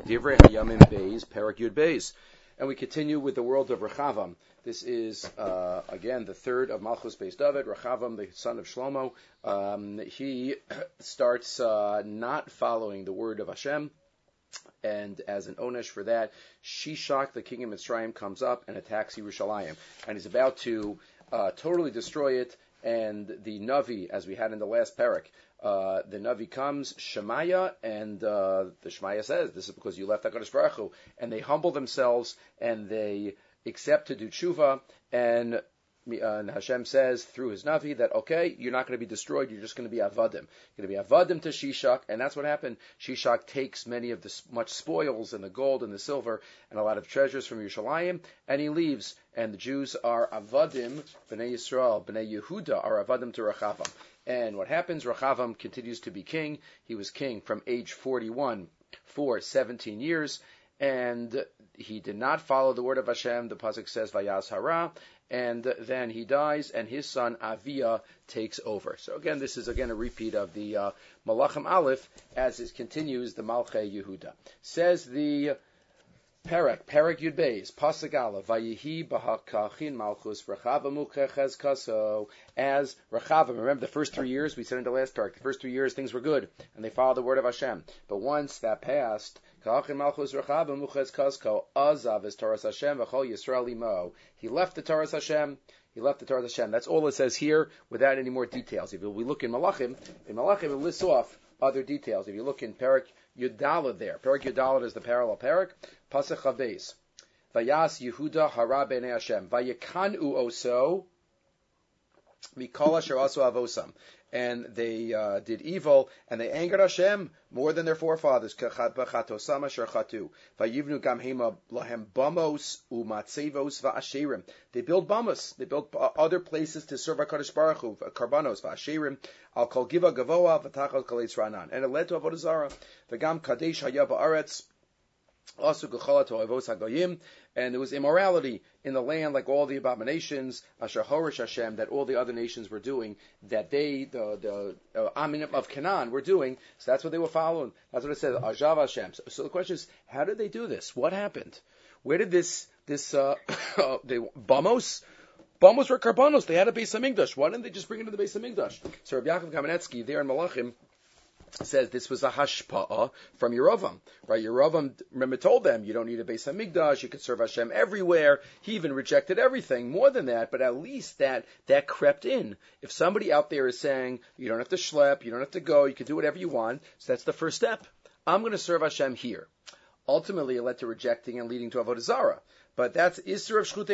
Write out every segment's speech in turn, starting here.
Divrei Hayamim Beis, Perak Yud Beis. And we continue with the world of Rechavam. This is, again, the third of Malchus Beis David, Rechavam, the son of Shlomo. He starts not following the word of Hashem, and as an onesh for that, Shishak, the king of Mitzrayim, comes up and attacks Yerushalayim. And he's about to totally destroy it, and the Navi, as we had in the last parak, the Navi comes, Shemaiah, and the Shemaiah says, this is because you left HaKadosh Baruch Hu. And they humble themselves, and they accept to do tshuva, and Hashem says through his Navi that, okay, you're not going to be destroyed, you're just going to be avadim. You're going to be avadim to Shishak, and that's what happened. Shishak takes many of the much spoils and the gold and the silver and a lot of treasures from Yerushalayim, and he leaves. And the Jews are avadim, Bnei Yisrael, Bnei Yehuda are avadim to Rechavam. And what happens? Rechavam continues to be king. He was king from age 41 for 17 years, and he did not follow the word of Hashem. The pasuk says, Vayaz hara, and then he dies, and his son Aviyah takes over. So again, this is again a repeat of the Malachim Aleph, as it continues the Malchei Yehuda. Says the Perek Yud Beis, Pasuk Aleph, Vayihi b'hakachin Malchus Rechavam u'kechez kaso. As Rechavam, remember the first 3 years, we said in the last parak, the first 3 years things were good, and they followed the word of Hashem. But once that passed, Kachin Malchus Rechavam u'kechez kaso, Azav is Torah Hashem v'chol Yisrael imo. He left the Torah Hashem. That's all it says here, without any more details. If we look in Malachim, it lists off other details. If you look in Perek Yudalad there, Perek Yudalad is the parallel Perek. Pasach Chaves. Vayas Yehuda hara b'nei Hashem. Vayekanu oso mikol asher asu avosam. And they did evil, and they angered Hashem more than their forefathers. Kachatosam asher chatu. Vayivnu gam hema lahem bamos umatzevos va'asherim. They built bamos. They built other places to serve HaKadosh Baruch Hu, karbanos va'asherim. Al kol giva gavoa v'tachal kaletz ranan. And it led to avodah zarah. V'gam kadesh haya ba'aretz. And there was immorality in the land, like all the abominations, Asher Horish Hashem, that all the other nations were doing, that they, the Aminim of Canaan, were doing. So that's what they were following. That's what it says, Ajav Hashem. So the question is, how did they do this? What happened? Where did they, Bamos were karbanos. They had a Beis Hamikdash. Why didn't they just bring it to the Beis Hamikdash? So Rabbi Yaakov Kamenetsky, there in Malachim, says this was a hashpa'ah from Yerovam, right? Yerovam, remember, told them, you don't need a Beis Hamikdash, you can serve Hashem everywhere. He even rejected everything. More than that, but at least that crept in. If somebody out there is saying, you don't have to schlep, you don't have to go, you can do whatever you want, so that's the first step. I'm going to serve Hashem here. Ultimately, it led to rejecting and leading to Avodah Zarah. But that's Isser of Shchutei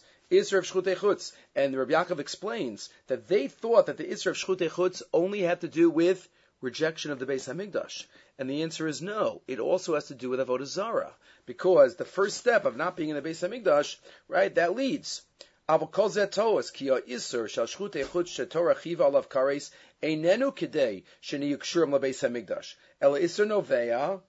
Chutz. And Rabbi Yaakov explains that they thought that the Isser of Shchutei Chutz only had to do with rejection of the Beis Hamikdash. And the answer is no. It also has to do with Avodah Zarah. Because the first step of not being in the Beis Hamikdash, right, that leads. Avol kol zeh toas, ki ha'isur shel shchutei chutz shetorah chiva alav kares, einenu kedei sheniyu kshurim leBeis Hamikdash. Ela isur novea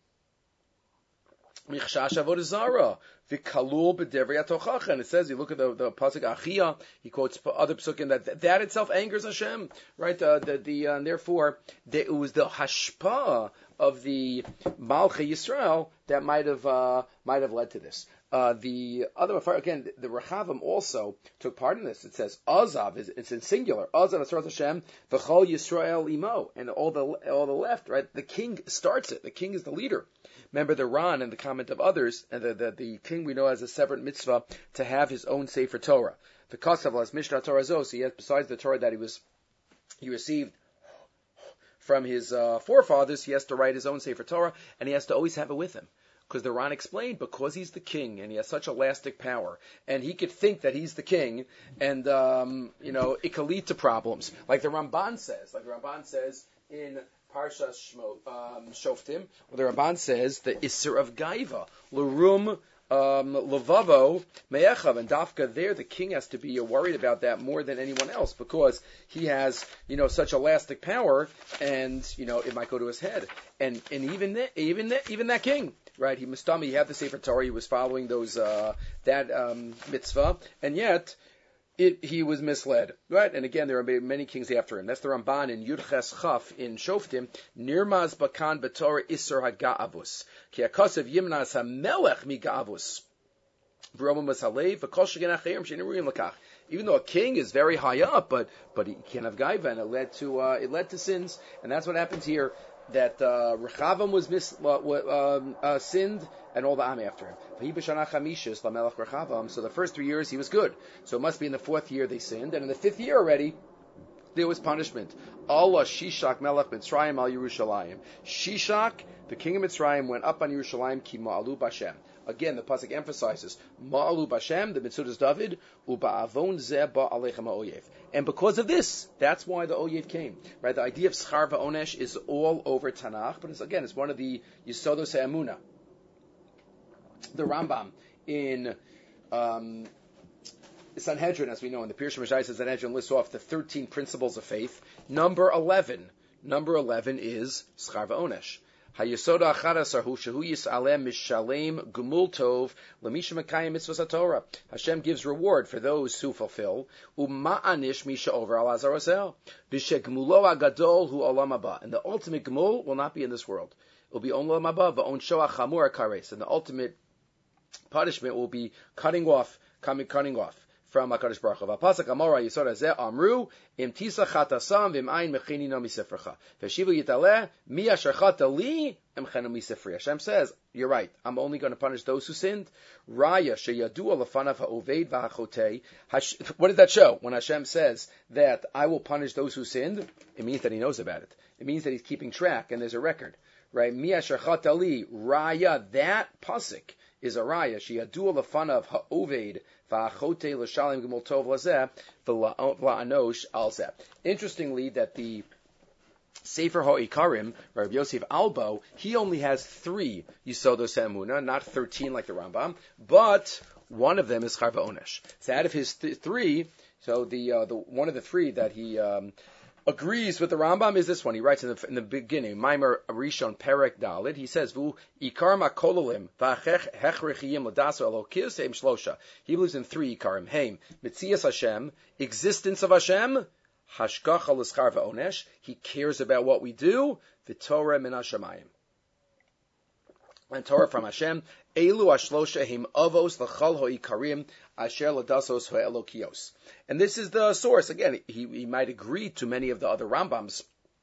michshash Avodah Zarah. V'kalul b'devrei atochacha. And it says, you look at the pasuk Achia, he quotes other pasukim that itself angers Hashem, right? And therefore, it was the hashpah of the Malchei Yisrael that might have led to this. The other, again, the Rechavam also took part in this. It says Azav, it's in singular. Azav Asrat Hashem v'chol Yisrael imo, and all the left, right? The king starts it. The king is the leader. Remember the Ran and the comment of others, and the king we know has a separate mitzvah to have his own Sefer Torah. The Kasav las Mishnah Torah Zos, he has, besides the Torah that he received from his forefathers, he has to write his own Sefer Torah, and he has to always have it with him. Because the Ran explained, because he's the king, and he has such elastic power, and he could think that he's the king, and, it could lead to problems. Like the Ramban says in Parshas Shoftim, where the Ramban says, the Isser of Gaiva, L'rum Levavo Me'echav, and Dafka there, the king has to be worried about that more than anyone else, because he has, such elastic power, and, it might go to his head. And even that king, right? He had the Sefer Torah, he was following those, mitzvah, and yet, he was misled, right? And again, there are many kings after him. That's the Ramban in Yud Ches Chaf in Shoftim. Nirmaz bakan b'Torah isur haga'avus ki akasav yimnas hamelech mi ga'avus. Even though a king is very high up, but he can't have gaiva, and it led to sins, and that's what happens here. That Rechavam was sinned, and all the Am after him. So the first 3 years he was good. So it must be in the 4th year they sinned, and in the 5th year already there was punishment. Allah Shishak Melech Mitzrayim al Yerushalayim. Shishak, the king of Mitzrayim, went up on Yerushalayim ki ma'alu b'Hashem. Again, the pasuk emphasizes ma'alu b'Hashem, the Mitzudas David, u'ba'avon zeh ba'alechem ha'oyev. And because of this, that's why the Oyev came. Right? The idea of schar va'onesh is all over Tanakh, but it's one of the Yisodos ha'emunah. The Rambam in Sanhedrin, as we know, in the Pirush Mishayis Sanhedrin, lists off the 13 principles of faith. Number 11 is schar va'onesh. Hayesoda achadasar hu shehu yis'alem mishalem gumul tov lemisha mekayim mitzvos haTorah. Hashem gives reward for those who fulfill. Uma'anish misha over al azarosel. B'shegmulo agadol hu olam haba. And the ultimate gemul will not be in this world. It will be on olam haba v'on shoach hamur kares. And the ultimate punishment will be cutting off from HaKadosh Baruch Hu. V'apasach amora yisod hazeh amru im tisa chatasam v'im mechini no misefrecha v'shivu yitaleh mi asher chata li emchenu misefri. Hashem says, you're right, I'm only going to punish those who sinned. Raya sheyadu alafanav ha'oved v'hachotei. What does that show? When Hashem says that I will punish those who sinned, it means that He knows about it. It means that He's keeping track and there's a record. Right? Mi asher chata li, Raya, that pasuk is a raya. Sheyadu alafanav ha'oved Interestingly, that the Sefer HaIkarim, Rabbi Yosef Albo, he only has 3 Yisodos HaEmunah, not 13 like the Rambam, but one of them is schar va'onesh. So out of his 3, so the one of the 3 that he agrees with the Rambam is this one. He writes in the beginning, Maimer Rishon Perek Dalid, he says, Vu Ikar Makololim V'Hechrechiyim L'Daso Elokis Eim Shlosha. He believes in 3 Ikarim. Heim, Mitzias Hashem, existence of Hashem, Hashgacha L'Schar V'Onesh, He cares about what we do, V'Torah Min HaShamayim. And Torah from Hashem, Elu Ashlosha Him Avos L'Chal Ho'ikarim Asher L'Dasos Ho'Elokios. And this is the source. Again, he might agree to many of the other Rambam's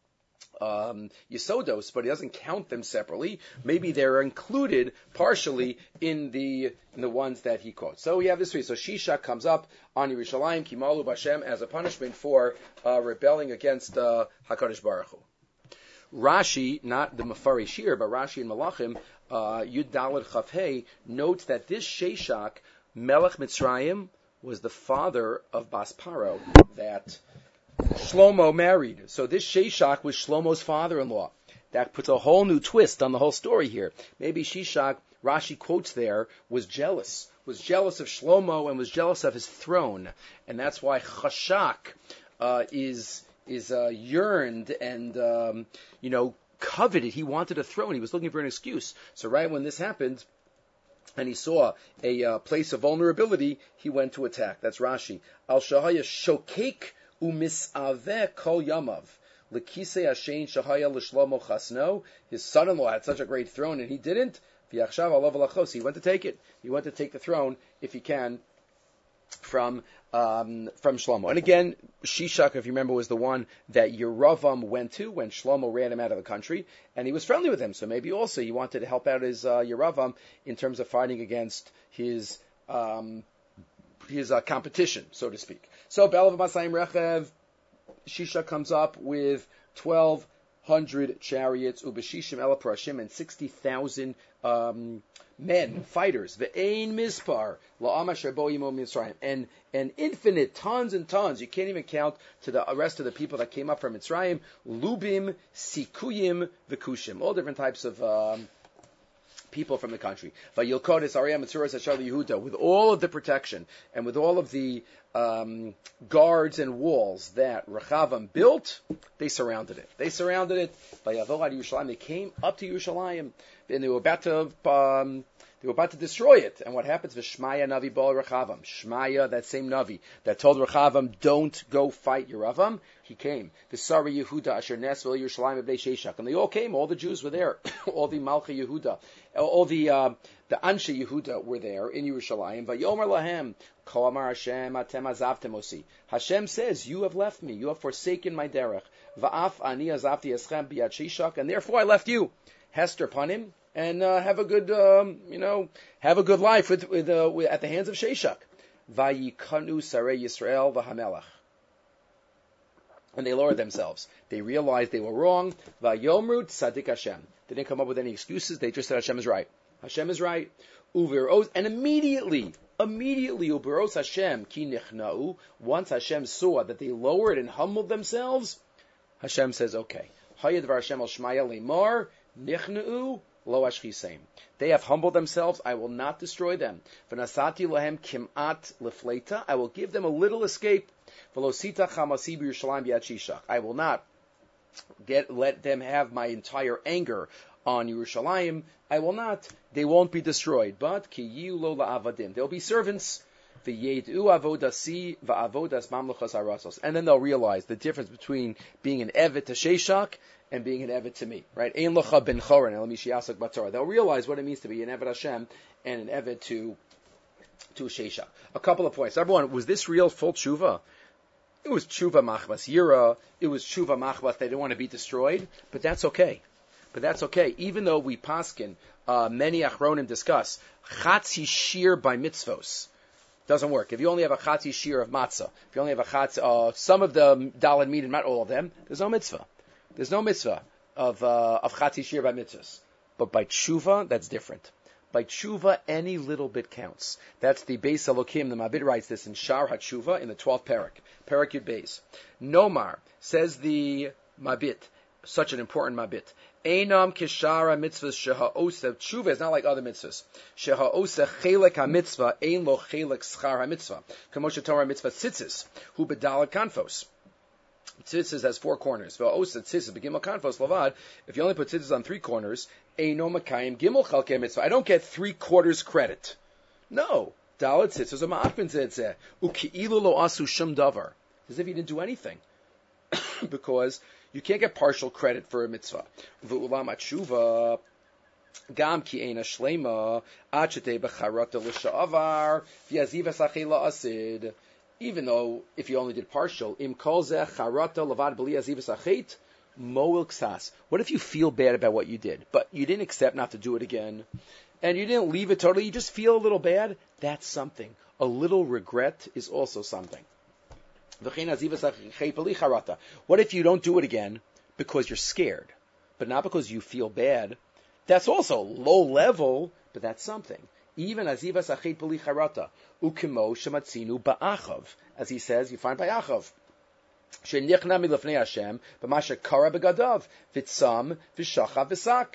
Yisodos, but he doesn't count them separately. Maybe they're included partially in the ones that he quotes. So we have this 3. So Shishak comes up on Yerushalayim, Kimalu B'Hashem, as a punishment for rebelling against HaKadosh Baruch Hu. Rashi, not the Mafari Shir, but Rashi in Malachim, Yud Daled Chaf Hei, notes that this Sheshach, Melech Mitzrayim, was the father of Bas Paro that Shlomo married. So this Sheshach was Shlomo's father-in-law. That puts a whole new twist on the whole story here. Maybe Sheshach, Rashi quotes there, was jealous of Shlomo and was jealous of his throne. And that's why Chashak is yearned and, coveted. He wanted a throne. He was looking for an excuse. So right when this happened, and he saw a place of vulnerability, he went to attack. That's Rashi. Al shahaya shokek umisaveh kol yamav lekisei hashen shahaya l'shlomo chasno. His son-in-law had such a great throne, and he didn't. V'yachshav alav alachos. He went to take it. He went to take the throne, if he can, from Shlomo. And again, Shishak, if you remember, was the one that Yeravam went to when Shlomo ran him out of the country, and he was friendly with him. So maybe also he wanted to help out his Yeravam in terms of fighting against his competition, so to speak. So Belav Masayim Rechev, Shishak comes up with 1,200 chariots, Ubeshishim Ela Parashim, and 60,000 men, fighters, ve'ein mispar, la'am asher bo yimo Mitzrayim, and infinite, tons and tons, you can't even count to the rest of the people that came up from Mitzrayim, lubim, sikuyim, v'kushim, all different types of people from the country. Va'yilkodes Arya Mitzuras Hashar Yehuda, with all of the protection, and with all of the guards and walls that Rechavam built, they surrounded it. Vayavo ad Yerushalayim, they came up to Yerushalayim, and they were about to They were about to destroy it. And what happens? V'shmaya Navi Bal Rechavam. Shmaya, that same Navi that told Rechavam, don't go fight Yeravam, he came. V'sari Yehuda Asher Nesvel Yerushalayim B'nei Sheshach. And they all came. All the Jews were there. All the Malcha Yehuda. All the Anshe Yehuda were there in Yerushalayim. Vayomer Lahem. Ko Amar Hashem Atem Azavtem Osi. Hashem says, you have left me. You have forsaken my derech. Va'af Ani Azavti Eschem B'yad Sheshach. And therefore I left you. Hester Panim. And have a good, have a good life with at the hands of Sheshach. Vayikanu Sarei Yisrael v'Hamelach. And they lowered themselves. They realized they were wrong. Vayomru Tzadik Hashem. They didn't come up with any excuses. They just said Hashem is right. Hashem is right. Uviros, and immediately, Uviros Hashem ki nichna'u. Once Hashem saw that they lowered and humbled themselves, Hashem says, okay. Hayadvar Hashem al Shmaya lemar nichna'u. Lo ashchiseim. They have humbled themselves. I will not destroy them. V'nasati lahem kim'at lefleta. I will give them a little escape. V'losita chamasi b'Yerushalayim b'yad Sheshach. I will not let them have my entire anger on Yerushalayim. I will not. They won't be destroyed. But ki yiu lo la'avadim. They'll be servants. V'yedu avodasi v'avodas mamluchas harasos. And then they'll realize the difference between being an evet to Sheshach and being an Evet to me, right? Ein locha ben choran el mishiasak batorah. They'll realize what it means to be an Evet Hashem and an Evet to Sheshach. A couple of points. Number one, was this real full tshuva? It was tshuva machvas yira. It was tshuva machvas. They didn't want to be destroyed, but that's okay. Even though we paskin, many achronim discuss chatzi shir by mitzvos. Doesn't work. If you only have a chatzi shir of matzah, if you only have a chatzi, some of the daled meat and not all of them, there's no mitzvah. There's no mitzvah of chatzi shir by mitzvahs. But by tshuva, that's different. By tshuva, any little bit counts. That's the Beis Elokim. The Mabit writes this in Shar HaTshuva in the 12th parak. Parak Yud Beis. Nomar, says the Mabit, such an important Mabit. Einam kishara mitzvahs sheha'oseh. Tshuva is not like other mitzvahs. Sheha'oseh chelek ha-mitzvah, ein lo chelek schar ha-mitzvah. Kamosha Torah mitzvah tzitzis, hu bedala kanfos. Tzitzis has 4 corners. If you only put tzitzis on 3 corners, eino makayim gimel chalkei mitzvah. I don't get 3/4 credit. No. Dalet tzitzis are ma'achbin tzitzeh. Uki'ilu lo asu shum davar. As if you didn't do anything. Because you can't get partial credit for a mitzvah. V'ulam atshuva gam ki eina shlema achetei becharata l'sha'avar v'yaziv esachei la'asid. Even though, if you only did partial, im kol zeh charata levad b'li azivas achet, mo'il ksas. What if you feel bad about what you did, but you didn't accept not to do it again, and you didn't leave it totally, you just feel a little bad? That's something. A little regret is also something. What if you don't do it again because you're scared, but not because you feel bad? That's also low level, but that's something. Even azivas achet b'li charata ukimo shematzinu ba'achav, as he says, you find by Achav. Shenichna milafnei Hashem b'masha kara begadav v'tzam v'shachav v'sak.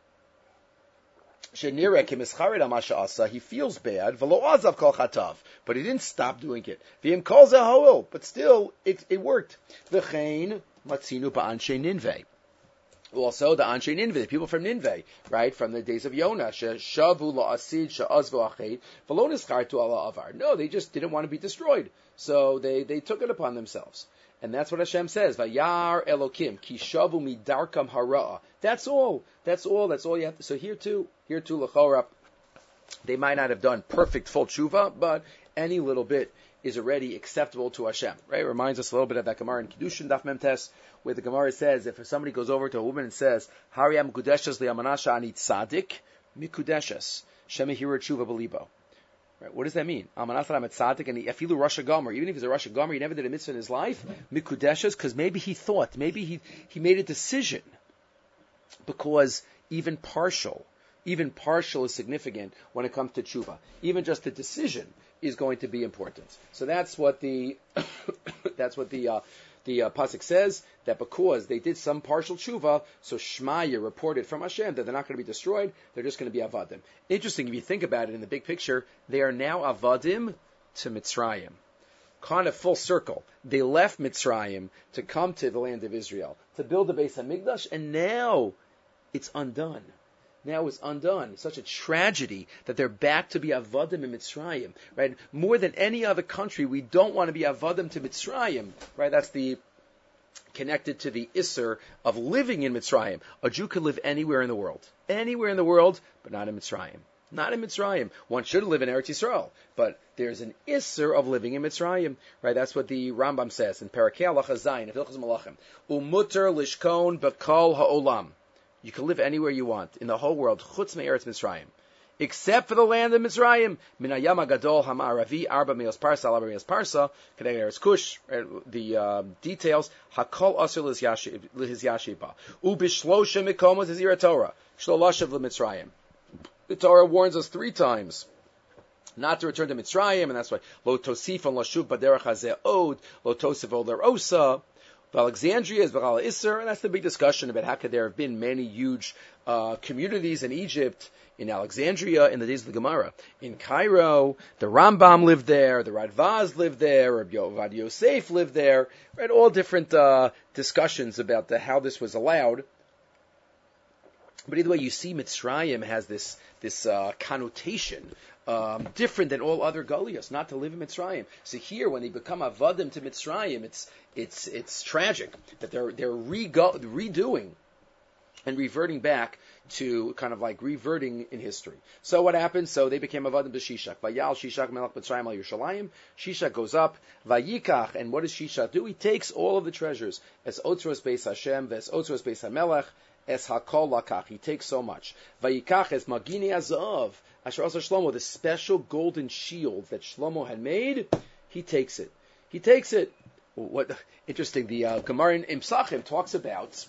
Shenirek himischared amasha asa. He feels bad v'lo azav kol chatav, but he didn't stop doing it. V'im kol zehoel, but still it worked. V'chein matzinu ba'anshe Ninveh. Also, the Anshe Ninveh, the people from Ninveh, right, from the days of Yonah, shavu la'asid sha'azvu achet, v'lo nischartu ala avar. No, they just didn't want to be destroyed, so they took it upon themselves, and that's what Hashem says. Vayar Elokim ki shavu midarkam hara'a. That's all you have to. So here too, l'chora, they might not have done perfect full tshuva, but any little bit is already acceptable to Hashem, right? It reminds us a little bit of that Gemara in Kiddushin Daf Mem Tes, where the Gemara says, if somebody goes over to a woman and says, Hariyam Kudeshes li'amanasha ani tzadik, mikudeshes, shemehira tshuva belibo. Right? What does that mean? Amanasha am tzadik, and afilu Rasha Gomer, even if he's a Rasha Gomer, he never did a mitzvah in his life, mikudeshes, because maybe he thought, maybe he made a decision, because even partial is significant when it comes to tshuva. Even just the decision is going to be important. So that's what the pasuk says, that because they did some partial tshuva, so Shmaya reported from Hashem that they're not going to be destroyed, they're just going to be avadim. Interesting, if you think about it in the big picture, they are now avadim to Mitzrayim. Kind of full circle. They left Mitzrayim to come to the land of Israel, to build the Beis HaMikdash, and now it's undone. now is undone. It's such a tragedy that they're back to be Avadim in Mitzrayim, right? More than any other country, we don't want to be Avadim to Mitzrayim, right? That's the connected to the Isser of living in Mitzrayim. A Jew could live anywhere in the world, but not in Mitzrayim. Not in Mitzrayim. One should live in Eretz Yisrael, but there's an Isser of living in Mitzrayim, right? That's what the Rambam says in Parakei Halacha Zayin of Hilchos Malachim. Umuter lishkon b'kol ha'olam. You can live anywhere you want in the whole world, chutz me'eretz Mitzrayim, except for the land of Mitzrayim. Min hayam hagadol ha'ma'aravi arba me'os parsa arba me'os parsa kedei Eretz Kush. The details hakol aser lihis yashiba ubishlosha mikomos zira Torah shlolashav leMitzrayim. The Torah warns us 3 times not to return to Mitzrayim, and that's why lo tosif on lashuv baderach hazeh od lo tosif ol derosa. Alexandria is B'chal Isser, and that's the big discussion about how could there have been many huge communities in Egypt, in Alexandria, in the days of the Gemara. In Cairo, the Rambam lived there, the Radvaz lived there, Rabbi Yovad Yosef lived there, right? All different discussions about how this was allowed. But either way, you see Mitzrayim has this connotation different than all other Galios, not to live in Mitzrayim. So here, when they become Avadim to Mitzrayim, it's tragic that they're redoing and reverting back to kind of like reverting in history. So what happened? So they became Avadim to Shishak. Vayal Shishak melech Mitzrayim al Yerushalayim. Shishak goes up. Vayikach, and what does Shishak do? He takes all of the treasures. Es Otzros Beis Hashem, Ves Otzros Beis HaMelech, Es Hakol Lakach. He takes so much. Vayikach es Magini Azav. Asher Asa Shlomo, the special golden shield that Shlomo had made, he takes it. What interesting? The Gemara in Psachim talks about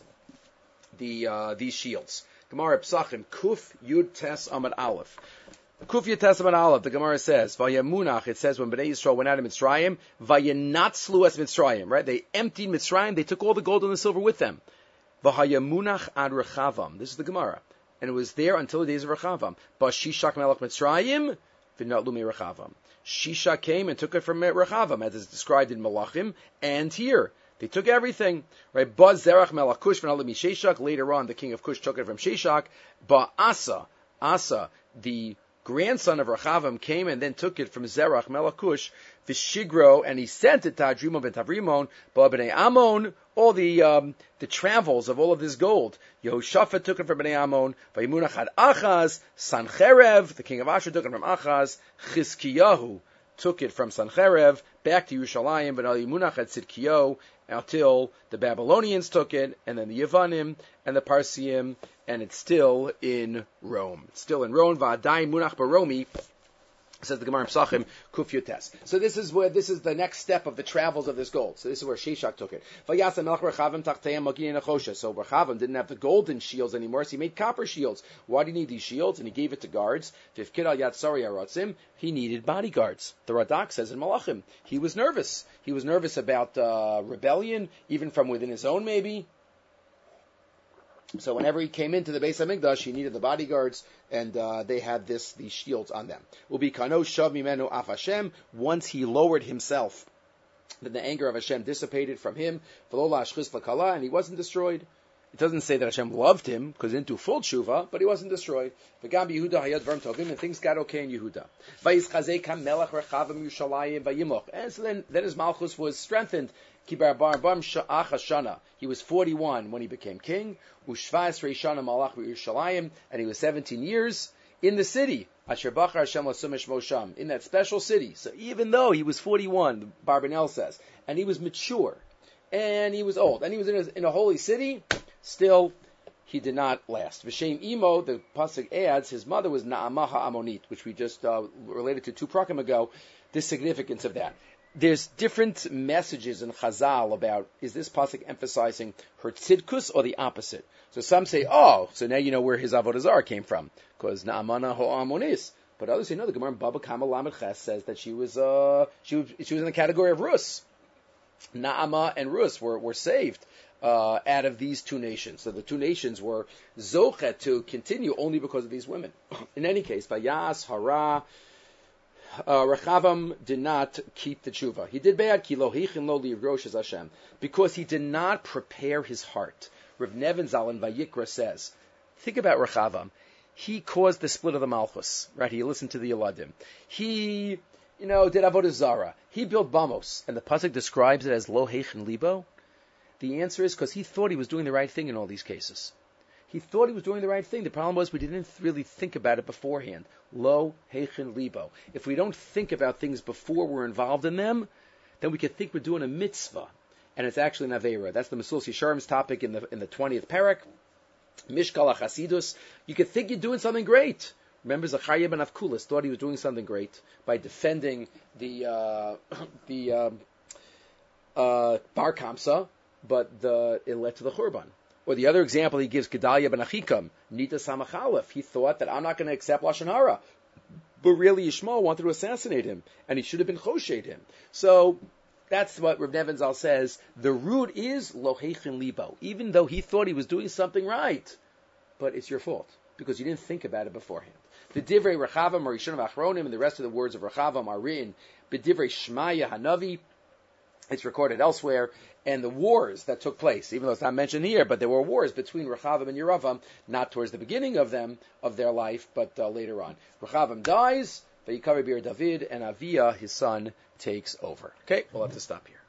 these shields. Gemara Psachim Kuf Yud Tes Amad Aleph. Kuf Yud Tes Amad Aleph. The Gemara says Vayamunach. It says when Bnei Yisrael went out of Mitzrayim, Vayanatzlu es Mitzrayim. Right? They emptied Mitzrayim. They took all the gold and the silver with them. Vahayamunach ad Rechavam. This is the Gemara. And it was there until the days of Rechavam. But Shishak Melech Mitzrayim, v'natlu Rechavam. Shishak came and took it from Rechavam, as is described in Malachim, and here. They took everything. Right? But Zerach Melech Kush, v'natlu Shishak. Later on, the king of Kush took it from Shishak. But Asa, the grandson of Rechavam, came and then took it from Zerach Melech Kush, v'shigro, and he sent it to Adrimon ben Tavrimon, b'nei Ammon, all the travels of all of this gold. Yehoshaphat took it from Bnei Ammon. Vayimunach had Achaz. Sancherev, the king of Ashur, took it from Achaz. Chizkiyahu took it from Sancherev back to Yerushalayim. But Yimunach had Tzidkiyahu until the Babylonians took it, and then the Yevanim and the Parsiim, and it's still in Rome. Va'adai Munach Baromi. Says the Gemara in Psachim, Kuf Yutes. So this is the next step of the travels of this gold. So this is where Shishak took it. So Rechavam didn't have the golden shields anymore, so he made copper shields. Why do you need these shields? And he gave it to guards. He needed bodyguards. The Radak says in Malachim, he was nervous. He was nervous about rebellion, even from within his own maybe. So whenever he came into the Beis HaMikdash, he needed the bodyguards, and they had these shields on them. Ubikano shav mimenu af Hashem. Once he lowered himself, then the anger of Hashem dissipated from him. V'lo la'ashchis l'kala, and he wasn't destroyed. It doesn't say that Hashem loved him, because into full tshuva, but he wasn't destroyed. V'gam Yehuda hayad dvarim tovim, and things got okay in Yehuda. Vayischazei kam melech rechavam Yerushalayim vayimoch. And so then his malchus was strengthened. He was 41 when he became king. And he was 17 years in the city. In that special city. So even though he was 41, Barbanel says, and he was mature, and he was old, and he was in a holy city, still he did not last. V'shem Imo, the pasuk adds, his mother was Naamah Ha'amonit, which we just related to 2 prakim ago, the significance of that. There's different messages in Chazal about, is this pasuk emphasizing her tzidkus or the opposite? So some say, so now you know where his avodah zarah came from, because Naamana Ha'amonis. But others say, no, the Gemara in Baba Kama Lamed Ches says that she was in the category of Rus. Naamah and Rus were saved out of these 2 nations. So the 2 nations were zochet to continue only because of these women. In any case, Vayas, Hara, Rechavam did not keep the tshuva. He did bad, because he did not prepare his heart. Rav Nevin Zal in Vayikra says, think about Rechavam. he caused the split of the Malchus, right? He listened to the Eladim. He, did Avodah Zarah. He built Bamos, and the pasuk describes it as Lo Heichen Libo. The answer is because he thought he was doing the right thing in all these cases. He thought he was doing the right thing. The problem was we didn't really think about it beforehand. Lo Heichen Libo. If we don't think about things before we're involved in them, then we could think we're doing a mitzvah, and it's actually an Aveira. That's the Mesulas Yesharim's topic in the 20th parak. Mishkal HaChasidus. You could think you're doing something great. Remember, Zachariah ben Avkulis thought he was doing something great by defending the Bar Kamsa, but it led to the Churban. Or the other example he gives, Gedalia ben Achikam, Nita Samachalef. He thought that I'm not going to accept Lashon Hara. But really Yishmael wanted to assassinate him, and he should have been choshed him. So that's what Reb Nevin Zal says. The root is Lo Heichen Libo, even though he thought he was doing something right. But it's your fault, because you didn't think about it beforehand. The Divrei Rechavam, Rishonim Achronim, and the rest of the words of Rechavam are written, B'divrei Shmaya Hanavi. It's recorded elsewhere, and the wars that took place, even though it's not mentioned here, but there were wars between Rechavam and Yeravam, not towards the beginning of their life, but later on. Rechavam dies, Vayikavi Bir David, and Aviyah, his son, takes over. Okay, we'll have to stop here.